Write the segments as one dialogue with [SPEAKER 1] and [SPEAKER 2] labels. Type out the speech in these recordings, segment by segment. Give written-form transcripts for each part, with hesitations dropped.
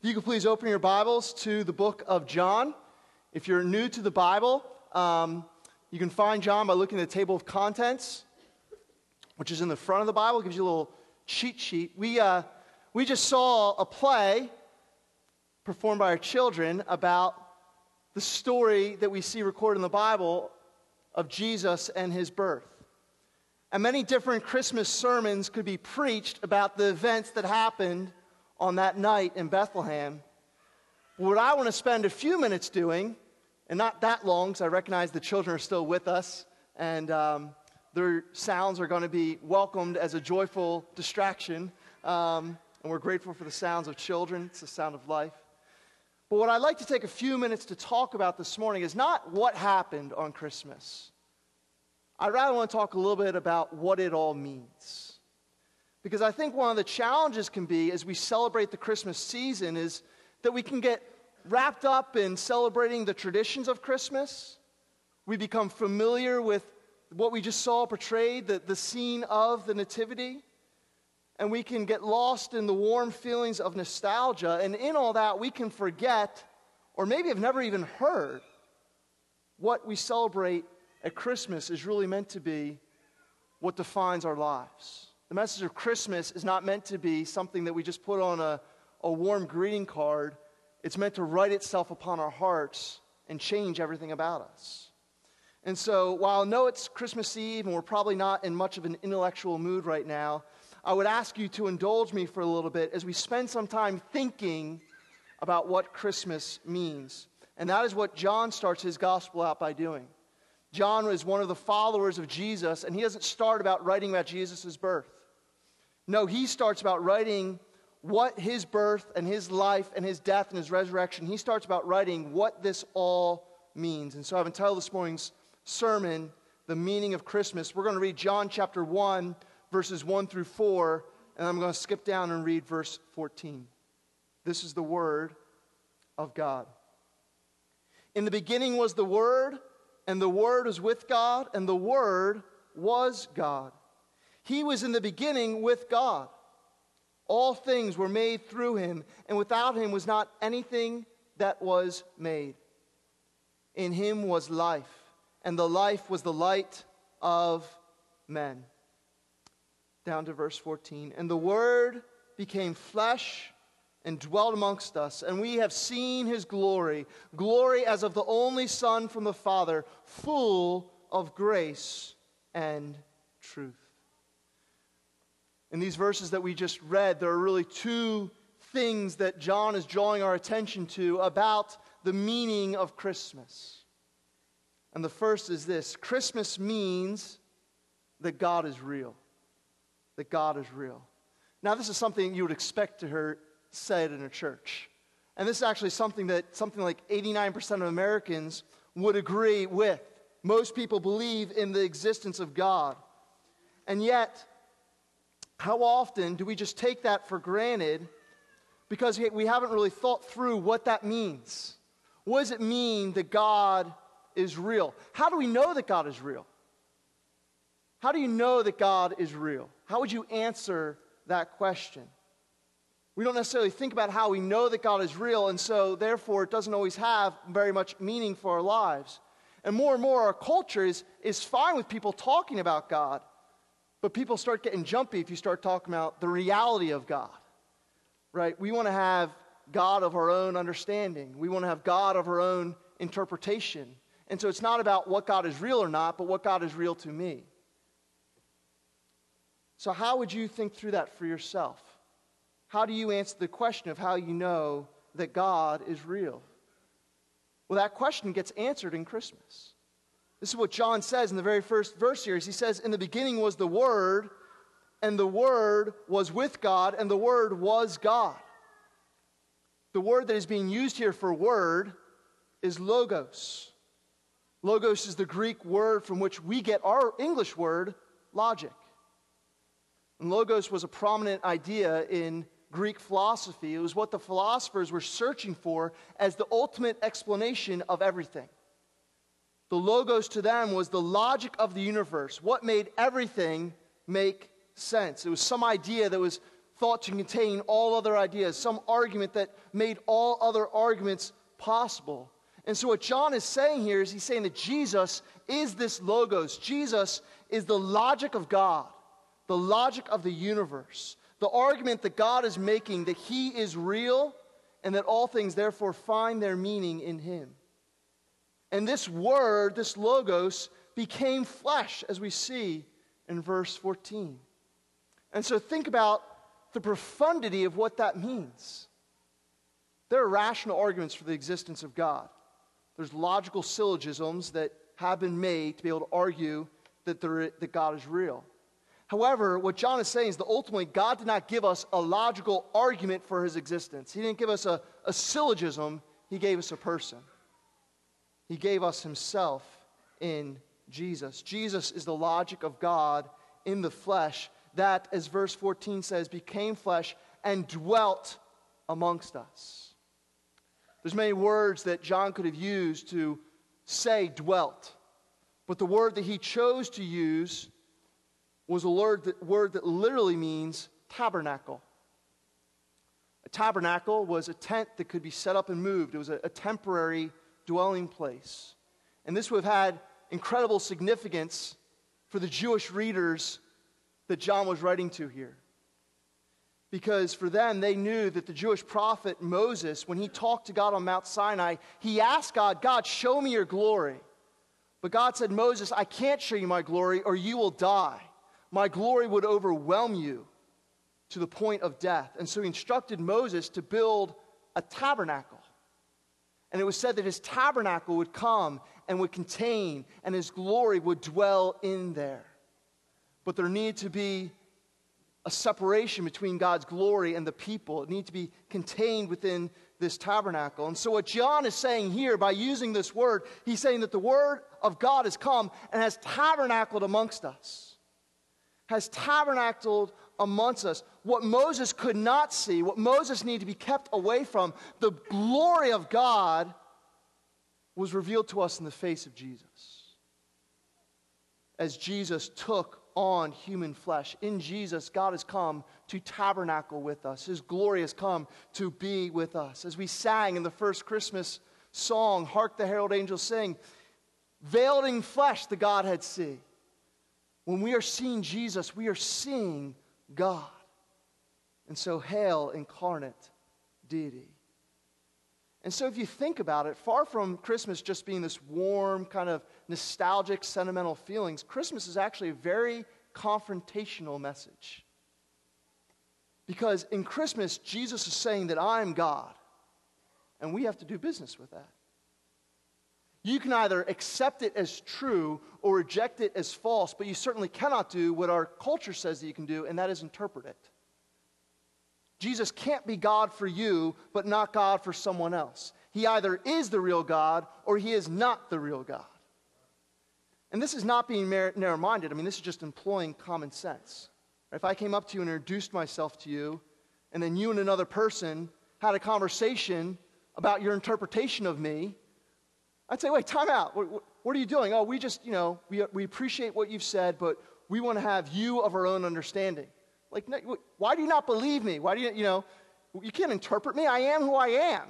[SPEAKER 1] If you could please open your Bibles to the book of John. If you're new to the Bible, you can find John by looking at the table of contents, which is in the front of the Bible. It gives you a little cheat sheet. We just saw a play performed by our children about the story that we see recorded in the Bible of Jesus and his birth. And many different Christmas sermons could be preached about the events that happened on that night in Bethlehem. What I want to spend a few minutes doing, and not that long, because I recognize the children are still with us, and their sounds are going to be welcomed as a joyful distraction, and we're grateful for the sounds of children. It's the sound of life. But what I'd like to take a few minutes to talk about this morning is not what happened on Christmas. I'd rather want to talk a little bit about what it all means. Because I think one of the challenges can be, as we celebrate the Christmas season, is that we can get wrapped up in celebrating the traditions of Christmas. We become familiar with what we just saw portrayed, the scene of the Nativity. And we can get lost in the warm feelings of nostalgia. And in all that, we can forget, or maybe have never even heard, what we celebrate at Christmas is really meant to be what defines our lives. The message of Christmas is not meant to be something that we just put on a warm greeting card. It's meant to write itself upon our hearts and change everything about us. And so while I know it's Christmas Eve and we're probably not in much of an intellectual mood right now, I would ask you to indulge me for a little bit as we spend some time thinking about what Christmas means. And that is what John starts his gospel out by doing. John was one of the followers of Jesus, and he doesn't start about writing about Jesus' birth. No, he starts about writing what his birth and his life and his death and his resurrection, he starts about writing what this all means. And so I've entitled this morning's sermon, The Meaning of Christmas. We're going to read John chapter 1, verses 1 through 4, and I'm going to skip down and read verse 14. This is the word of God. In the beginning was the Word, and the Word was with God, and the Word was God. He was in the beginning with God. All things were made through him, and without him was not anything that was made. In him was life, and the life was the light of men. Down to verse 14. And the Word became flesh and dwelt amongst us, and we have seen his glory, glory as of the only Son from the Father, full of grace and truth. In these verses that we just read, there are really two things that John is drawing our attention to about the meaning of Christmas. And the first is this: Christmas means that God is real. That God is real. Now, this is something you would expect to hear said in a church. And this is actually something like 89% of Americans would agree with. Most people believe in the existence of God. And yet, how often do we just take that for granted because we haven't really thought through what that means? What does it mean that God is real? How do we know that God is real? How do you know that God is real? How would you answer that question? We don't necessarily think about how we know that God is real, and so therefore it doesn't always have very much meaning for our lives. And more our culture is fine with people talking about God. But people start getting jumpy if you start talking about the reality of God, right? We want to have God of our own understanding. We want to have God of our own interpretation. And so it's not about what God is real or not, but what God is real to me. So how would you think through that for yourself? How do you answer the question of how you know that God is real? Well, that question gets answered in Christmas. This is what John says in the very first verse here. He says, in the beginning was the Word, and the Word was with God, and the Word was God. The word that is being used here for word is logos. Logos is the Greek word from which we get our English word, logic. And logos was a prominent idea in Greek philosophy. It was what the philosophers were searching for as the ultimate explanation of everything. The logos to them was the logic of the universe, what made everything make sense. It was some idea that was thought to contain all other ideas, some argument that made all other arguments possible. And so what John is saying here is he's saying that Jesus is this logos. Jesus is the logic of God, the logic of the universe, the argument that God is making that he is real and that all things therefore find their meaning in him. And this word, this logos, became flesh, as we see in verse 14. And so think about the profundity of what that means. There are rational arguments for the existence of God. There's logical syllogisms that have been made to be able to argue that God is real. However, what John is saying is that ultimately God did not give us a logical argument for his existence. He didn't give us a syllogism. He gave us a person. He gave us himself in Jesus. Jesus is the logic of God in the flesh that, as verse 14 says, became flesh and dwelt amongst us. There's many words that John could have used to say dwelt, but the word that he chose to use was a word that literally means tabernacle. A tabernacle was a tent that could be set up and moved. It was a temporary dwelling place. And this would have had incredible significance for the Jewish readers that John was writing to here. Because for them, they knew that the Jewish prophet Moses, when he talked to God on Mount Sinai, he asked God, God, show me your glory. But God said, Moses, I can't show you my glory or you will die. My glory would overwhelm you to the point of death. And so he instructed Moses to build a tabernacle. And it was said that his tabernacle would come and would contain, and his glory would dwell in there. But there needed to be a separation between God's glory and the people. It needed to be contained within this tabernacle. And so what John is saying here by using this word, he's saying that the word of God has come and has tabernacled amongst us. Has tabernacled amongst us. What Moses could not see, what Moses needed to be kept away from, the glory of God was revealed to us in the face of Jesus. As Jesus took on human flesh. In Jesus, God has come to tabernacle with us. His glory has come to be with us. As we sang in the first Christmas song, Hark the Herald Angels Sing, veiled in flesh the Godhead see. When we are seeing Jesus, we are seeing God. And so hail incarnate deity. And so if you think about it, far from Christmas just being this warm, kind of nostalgic, sentimental feelings, Christmas is actually a very confrontational message. Because in Christmas, Jesus is saying that I'm God, and we have to do business with that. You can either accept it as true or reject it as false, but you certainly cannot do what our culture says that you can do, and that is interpret it. Jesus can't be God for you, but not God for someone else. He either is the real God or he is not the real God. And this is not being narrow-minded. I mean, this is just employing common sense. If I came up to you and introduced myself to you, and then you and another person had a conversation about your interpretation of me, I'd say, wait, time out. What are you doing? Oh, we just, we appreciate what you've said, but we want to have you of our own understanding. Like, why do you not believe me? Why do you can't interpret me. I am who I am.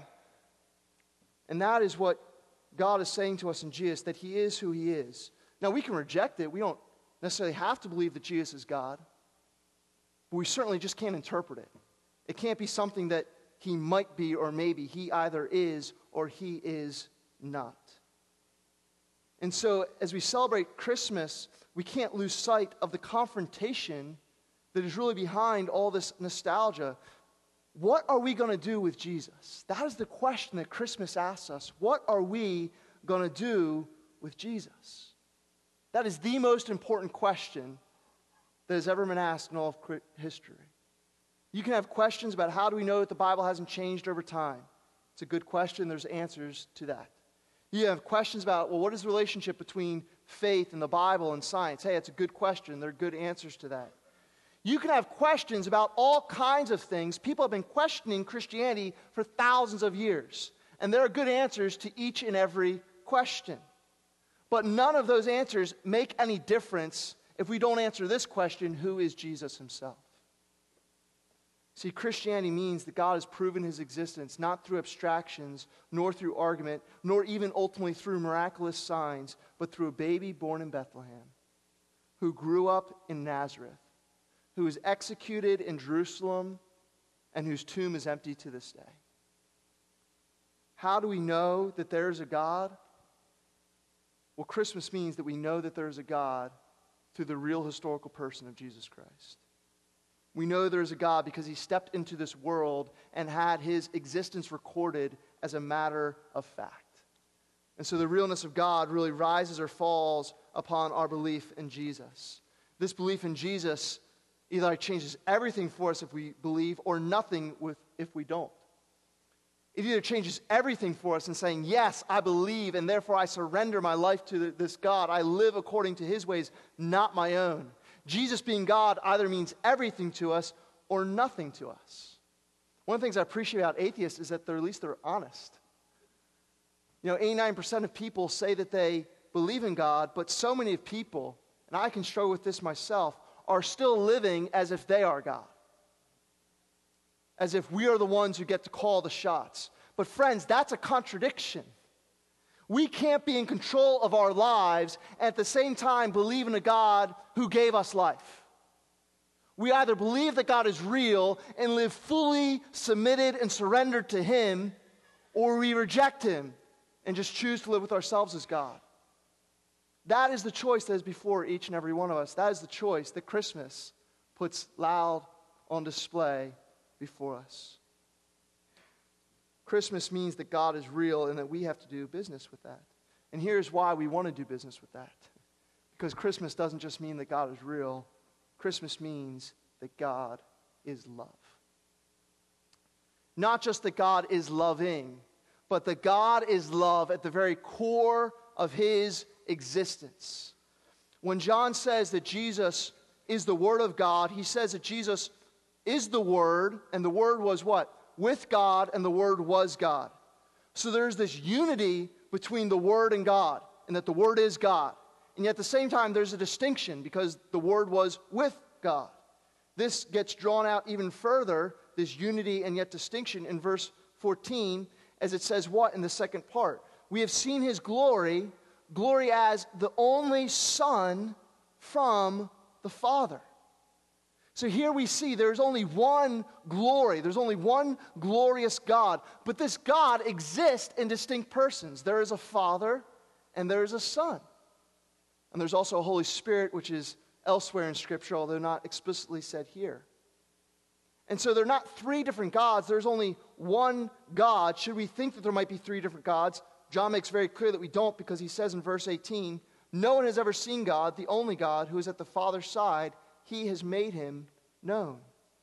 [SPEAKER 1] And that is what God is saying to us in Jesus, that he is who he is. Now, we can reject it. We don't necessarily have to believe that Jesus is God. But we certainly just can't interpret it. It can't be something that he might be or maybe. He either is or he is not. And so, as we celebrate Christmas, we can't lose sight of the confrontation that is really behind all this nostalgia. What are we going to do with Jesus? That is the question that Christmas asks us. What are we going to do with Jesus? That is the most important question that has ever been asked in all of history. You can have questions about how do we know that the Bible hasn't changed over time. It's a good question. There's answers to that. You have questions about, well, what is the relationship between faith and the Bible and science? Hey, it's a good question. There are good answers to that. You can have questions about all kinds of things. People have been questioning Christianity for thousands of years. And there are good answers to each and every question. But none of those answers make any difference if we don't answer this question, who is Jesus himself? See, Christianity means that God has proven his existence not through abstractions, nor through argument, nor even ultimately through miraculous signs, but through a baby born in Bethlehem, who grew up in Nazareth, who was executed in Jerusalem, and whose tomb is empty to this day. How do we know that there is a God? Well, Christmas means that we know that there is a God through the real historical person of Jesus Christ. We know there is a God because he stepped into this world and had his existence recorded as a matter of fact. And so the realness of God really rises or falls upon our belief in Jesus. This belief in Jesus either changes everything for us if we believe or nothing if we don't. It either changes everything for us in saying, yes, I believe, and therefore I surrender my life to this God. I live according to his ways, not my own. Jesus being God either means everything to us or nothing to us. One of the things I appreciate about atheists is that at least they're honest. 89% of people say that they believe in God, but so many people, and I can struggle with this myself, are still living as if they are God. As if we are the ones who get to call the shots. But friends, that's a contradiction. We can't be in control of our lives and at the same time believe in a God who gave us life. We either believe that God is real and live fully submitted and surrendered to him, or we reject him and just choose to live with ourselves as God. That is the choice that is before each and every one of us. That is the choice that Christmas puts loud on display before us. Christmas means that God is real and that we have to do business with that. And here's why we want to do business with that. Because Christmas doesn't just mean that God is real. Christmas means that God is love. Not just that God is loving, but that God is love at the very core of his existence. When John says that Jesus is the Word of God, he says that Jesus is the Word, and the Word was what? With God, and the Word was God. So there's this unity between the Word and God, and that the Word is God. And yet at the same time, there's a distinction because the Word was with God. This gets drawn out even further, this unity and yet distinction, in verse 14, as it says what in the second part? We have seen his glory, glory as the only Son from the Father. So here we see there's only one glory. There's only one glorious God. But this God exists in distinct persons. There is a Father and there is a Son. And there's also a Holy Spirit, which is elsewhere in Scripture, although not explicitly said here. And so they're not three different gods. There's only one God. Should we think that there might be three different gods? John makes very clear that we don't, because he says in verse 18, no one has ever seen God, the only God, who is at the Father's side. He has made him known.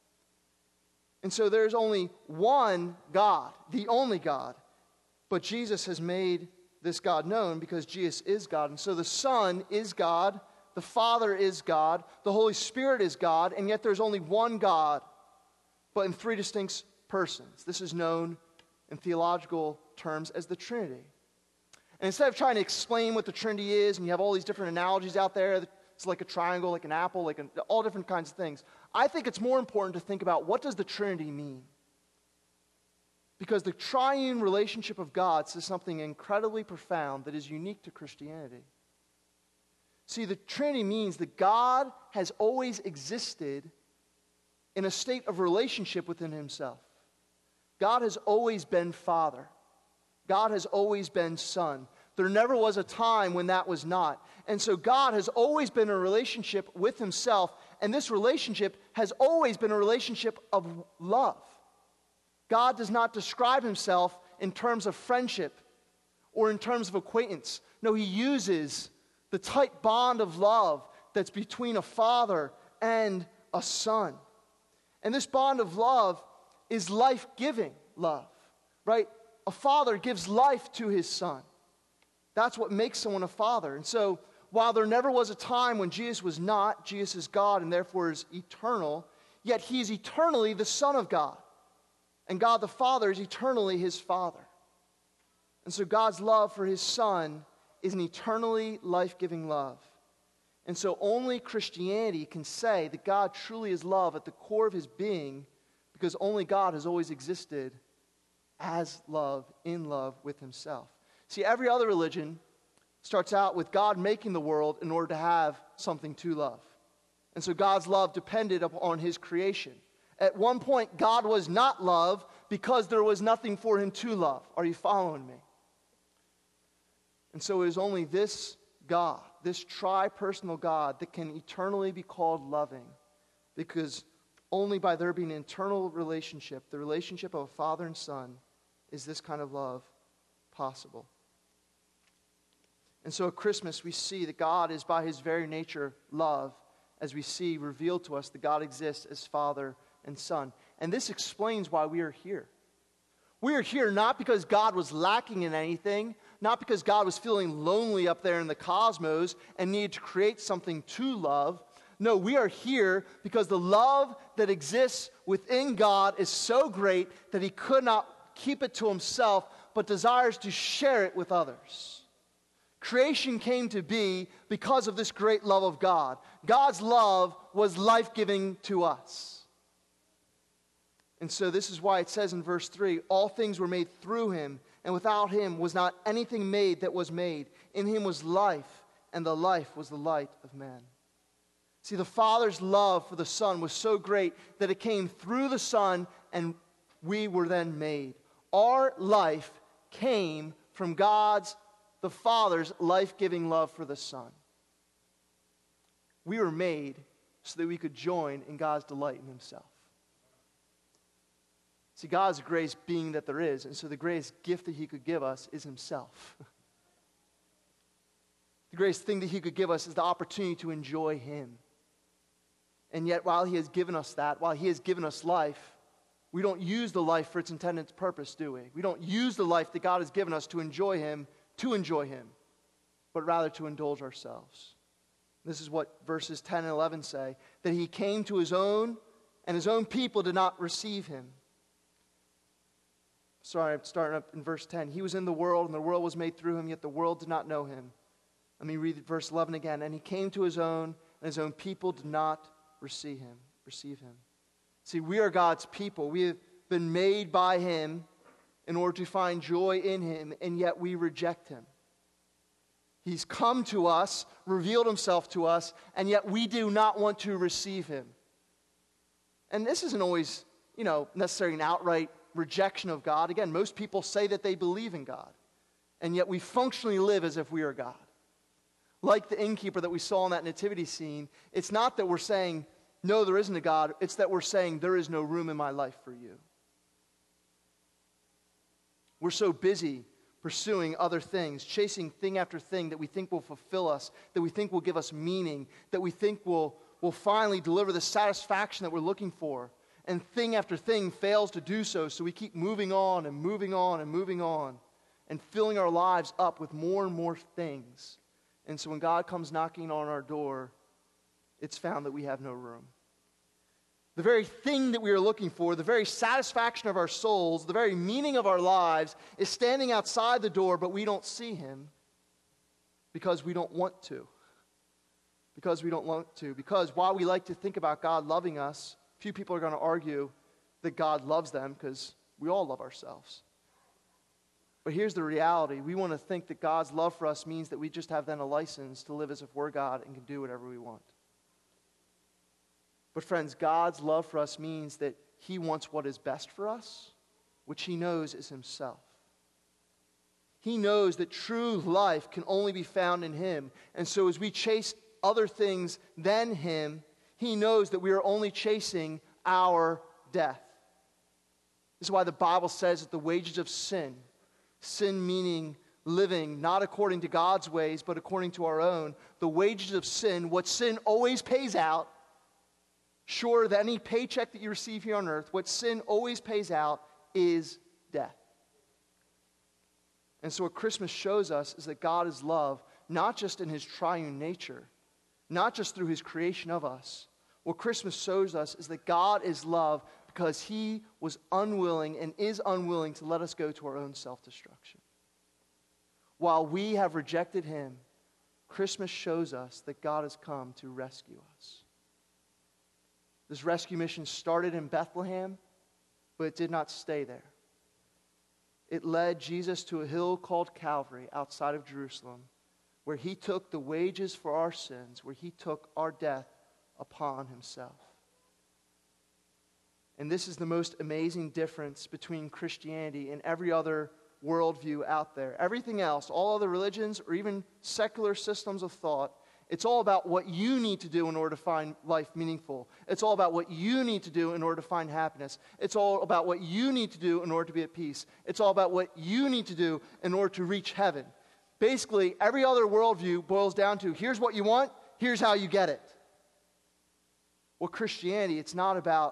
[SPEAKER 1] And so there's only one God, the only God. But Jesus has made this God known because Jesus is God. And so the Son is God, the Father is God, the Holy Spirit is God, and yet there's only one God, but in three distinct persons. This is known in theological terms as the Trinity. And instead of trying to explain what the Trinity is, and you have all these different analogies out there, it's like a triangle, like an apple, all different kinds of things. I think it's more important to think about what does the Trinity mean? Because the triune relationship of God says something incredibly profound that is unique to Christianity. See, the Trinity means that God has always existed in a state of relationship within himself. God has always been Father. God has always been Son. There never was a time when that was not. And so God has always been in a relationship with himself, and this relationship has always been a relationship of love. God does not describe himself in terms of friendship or in terms of acquaintance. No, he uses the tight bond of love that's between a father and a son. And this bond of love is life-giving love, right? A father gives life to his son. That's what makes someone a father. And so, while there never was a time when Jesus was not, Jesus is God and therefore is eternal, yet he is eternally the Son of God. And God the Father is eternally his Father. And so God's love for his Son is an eternally life-giving love. And so only Christianity can say that God truly is love at the core of his being, because only God has always existed as love, in love with himself. See, every other religion starts out with God making the world in order to have something to love. And so God's love depended upon his creation. At one point, God was not love because there was nothing for him to love. Are you following me? And so it is only this God, this tri-personal God, that can eternally be called loving, because only by there being an eternal relationship, the relationship of a father and son, is this kind of love possible. And so at Christmas, we see that God is by his very nature love, as we see revealed to us that God exists as Father and Son. And this explains why we are here. We are here not because God was lacking in anything, not because God was feeling lonely up there in the cosmos and needed to create something to love. No, we are here because the love that exists within God is so great that he could not keep it to himself, but desires to share it with others. Creation came to be because of this great love of God. God's love was life-giving to us. And so this is why it says in verse 3, all things were made through him, and without him was not anything made that was made. In him was life, and the life was the light of men. See, the Father's love for the Son was so great that it came through the Son, and we were then made. Our life came from the Father's life-giving love for the Son. We were made so that we could join in God's delight in himself. See, God is the greatest being that there is, and so the greatest gift that he could give us is himself. The greatest thing that he could give us is the opportunity to enjoy him. And yet, while he has given us that, while he has given us life, we don't use the life for its intended purpose, do we? We don't use the life that God has given us to enjoy him, but rather to indulge ourselves. This is what verses 10 and 11 say, that he came to his own, and his own people did not receive him. Sorry, I'm starting up in verse 10. He was in the world, and the world was made through him, yet the world did not know him. Let me read verse 11 again. And he came to his own, and his own people did not receive him. See, we are God's people. We have been made by him in order to find joy in him, and yet we reject him. He's come to us, revealed himself to us, and yet we do not want to receive him. And this isn't always, necessarily an outright rejection of God. Again, most people say that they believe in God, and yet we functionally live as if we are God. Like the innkeeper that we saw in that nativity scene, it's not that we're saying, no, there isn't a God. It's that we're saying, there is no room in my life for you. We're so busy pursuing other things, chasing thing after thing that we think will fulfill us, that we think will give us meaning, that we think will finally deliver the satisfaction that we're looking for. And thing after thing fails to do so, so we keep moving on and moving on and moving on and filling our lives up with more and more things. And so when God comes knocking on our door, it's found that we have no room. The very thing that we are looking for, the very satisfaction of our souls, the very meaning of our lives is standing outside the door, but we don't see him because we don't want to. Because while we like to think about God loving us, few people are going to argue that God loves them because we all love ourselves. But here's the reality. We want to think that God's love for us means that we just have then a license to live as if we're God and can do whatever we want. But friends, God's love for us means that he wants what is best for us, which he knows is himself. He knows that true life can only be found in him. And so as we chase other things than him, he knows that we are only chasing our death. This is why the Bible says that the wages of sin meaning living not according to God's ways, but according to our own, the wages of sin, what sin always pays out, sure that any paycheck that you receive here on earth, what sin always pays out is death. And so what Christmas shows us is that God is love, not just in his triune nature, not just through his creation of us. What Christmas shows us is that God is love because he was unwilling and is unwilling to let us go to our own self-destruction. While we have rejected him, Christmas shows us that God has come to rescue us. This rescue mission started in Bethlehem, But it did not stay there. It led Jesus to a hill called Calvary outside of Jerusalem, where he took the wages for our sins, where he took our death upon himself. And this is the most amazing difference between Christianity and every other worldview out there. Everything else, all other religions or even secular systems of thought, it's all about what you need to do in order to find life meaningful. It's all about what you need to do in order to find happiness. It's all about what you need to do in order to be at peace. It's all about what you need to do in order to reach heaven. Basically, every other worldview boils down to, here's what you want, here's how you get it. Well, Christianity, it's not about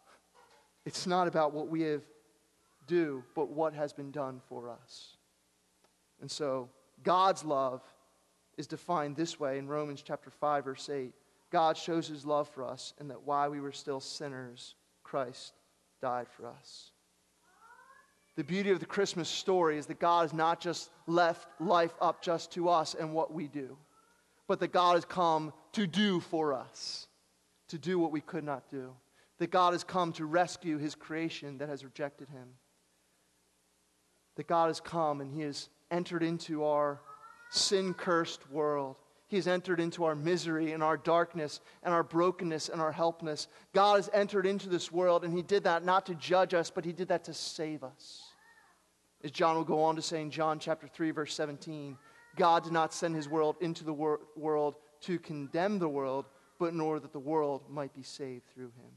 [SPEAKER 1] what we do, but what has been done for us. And so, God's love is defined this way in Romans chapter 5, verse 8. God shows his love for us, and that while we were still sinners, Christ died for us. The beauty of the Christmas story is that God has not just left life up just to us and what we do, but that God has come to do for us, to do what we could not do. That God has come to rescue his creation that has rejected him. That God has come and he has entered into our sin-cursed world. He has entered into our misery and our darkness and our brokenness and our helplessness. God has entered into this world, and he did that not to judge us, but he did that to save us. As John will go on to say in John chapter 3, verse 17, God did not send his world into the world to condemn the world, but in order that the world might be saved through him.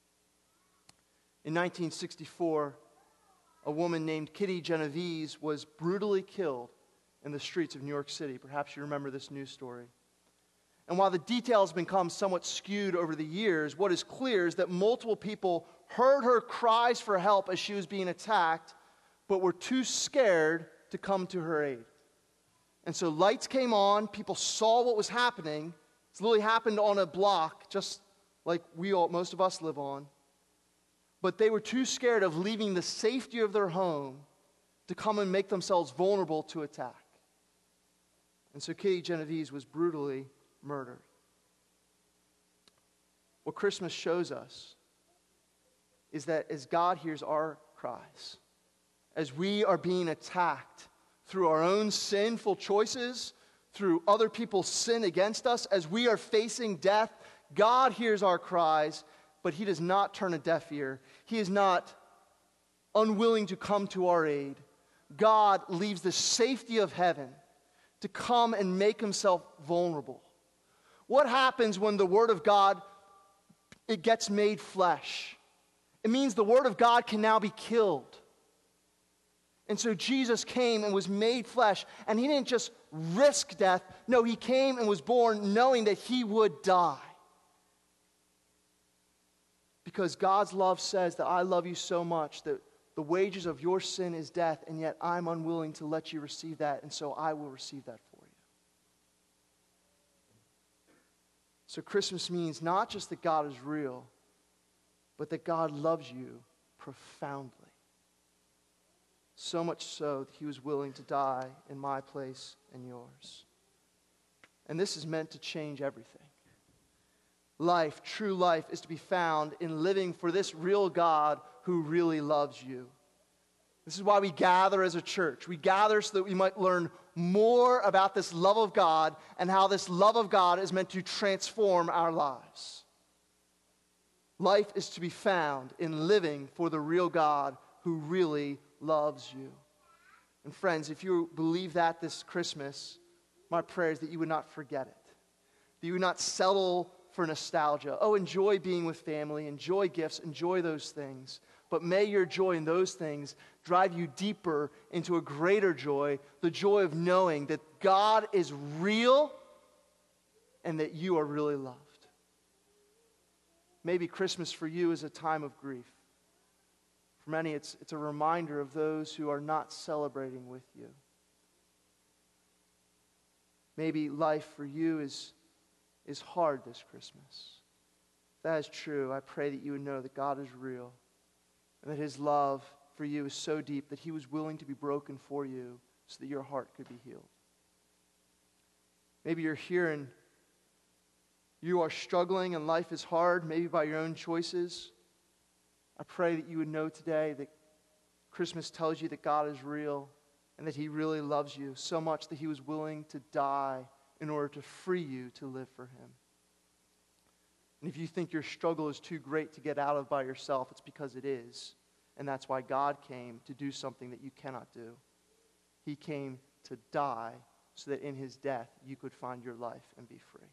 [SPEAKER 1] In 1964, a woman named Kitty Genovese was brutally killed in the streets of New York City. Perhaps you remember this news story. And while the details have become somewhat skewed over the years, what is clear is that multiple people heard her cries for help as she was being attacked, but were too scared to come to her aid. And so lights came on, people saw what was happening. It's literally happened on a block, just like most of us live on. But they were too scared of leaving the safety of their home to come and make themselves vulnerable to attack. And so Kitty Genovese was brutally murdered. What Christmas shows us is that as God hears our cries, as we are being attacked through our own sinful choices, through other people's sin against us, as we are facing death, God hears our cries, but he does not turn a deaf ear. He is not unwilling to come to our aid. God leaves the safety of heaven to come and make himself vulnerable. What happens when the Word of God, it gets made flesh? It means the Word of God can now be killed. And so Jesus came and was made flesh, and he didn't just risk death. No, he came and was born knowing that he would die. Because God's love says that I love you so much that the wages of your sin is death, and yet I'm unwilling to let you receive that, and so I will receive that for you. So Christmas means not just that God is real, but that God loves you profoundly. So much so that he was willing to die in my place and yours. And this is meant to change everything. Life, true life, is to be found in living for this real God who really loves you. This is why we gather as a church. We gather so that we might learn more about this love of God and how this love of God is meant to transform our lives. Life is to be found in living for the real God who really loves you. And friends, if you believe that this Christmas, my prayer is that you would not forget it. That you would not settle for nostalgia. Oh, enjoy being with family, enjoy gifts, enjoy those things. But may your joy in those things drive you deeper into a greater joy, the joy of knowing that God is real and that you are really loved. Maybe Christmas for you is a time of grief. For many, it's a reminder of those who are not celebrating with you. Maybe life for you is hard this Christmas. If that is true, I pray that you would know that God is real and that his love for you is so deep that he was willing to be broken for you so that your heart could be healed. Maybe you're here and you are struggling and life is hard, maybe by your own choices. I pray that you would know today that Christmas tells you that God is real and that he really loves you so much that he was willing to die in order to free you to live for him. And if you think your struggle is too great to get out of by yourself, it's because it is. And that's why God came to do something that you cannot do. He came to die so that in his death you could find your life and be free.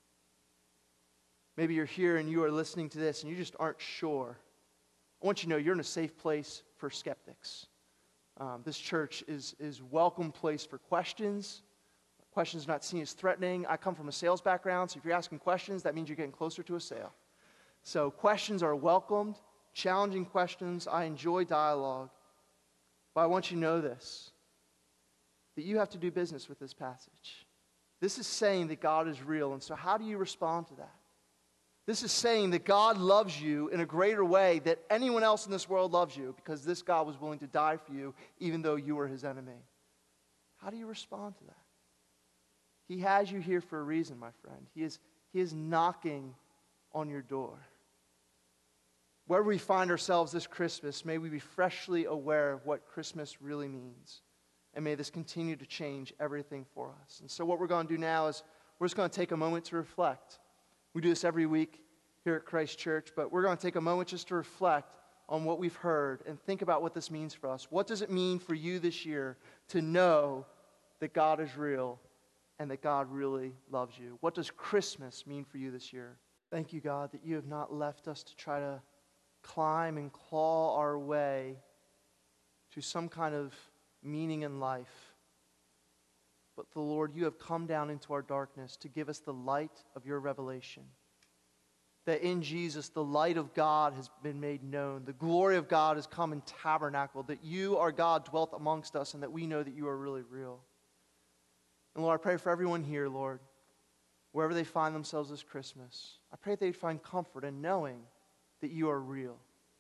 [SPEAKER 1] Maybe you're here and you are listening to this and you just aren't sure. I want you to know you're in a safe place for skeptics. This church is a welcome place for questions. Questions not seen as threatening. I come from a sales background, so if you're asking questions, that means you're getting closer to a sale. So questions are welcomed, challenging questions. I enjoy dialogue. But I want you to know this, that you have to do business with this passage. This is saying that God is real, and so how do you respond to that? This is saying that God loves you in a greater way than anyone else in this world loves you, because this God was willing to die for you even though you were his enemy. How do you respond to that? He has you here for a reason, my friend. He is knocking on your door. Wherever we find ourselves this Christmas, may we be freshly aware of what Christmas really means. And may this continue to change everything for us. And so what we're going to do now is we're just going to take a moment to reflect. We do this every week here at Christ Church, but we're going to take a moment just to reflect on what we've heard and think about what this means for us. What does it mean for you this year to know that God is real and that God really loves you? What does Christmas mean for you this year? Thank you, God, that you have not left us to try to climb and claw our way to some kind of meaning in life. But the Lord, you have come down into our darkness to give us the light of your revelation. That in Jesus, the light of God has been made known. The glory of God has come and tabernacled. That you, our God, dwelt amongst us and that we know that you are really real. And Lord, I pray for everyone here, Lord, wherever they find themselves this Christmas. I pray they'd find comfort in knowing that you are real.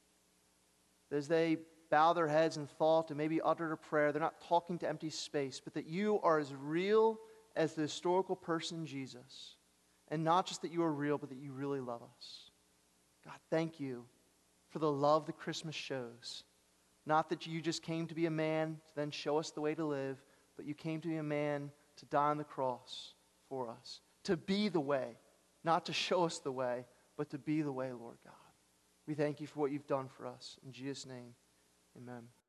[SPEAKER 1] That as they bow their heads in thought and maybe utter a prayer, they're not talking to empty space, but that you are as real as the historical person Jesus. And not just that you are real, but that you really love us. God, thank you for the love that Christmas shows. Not that you just came to be a man to then show us the way to live, but you came to be a man to die on the cross for us. To be the way, not to show us the way, but to be the way, Lord God. We thank you for what you've done for us. In Jesus' name, amen.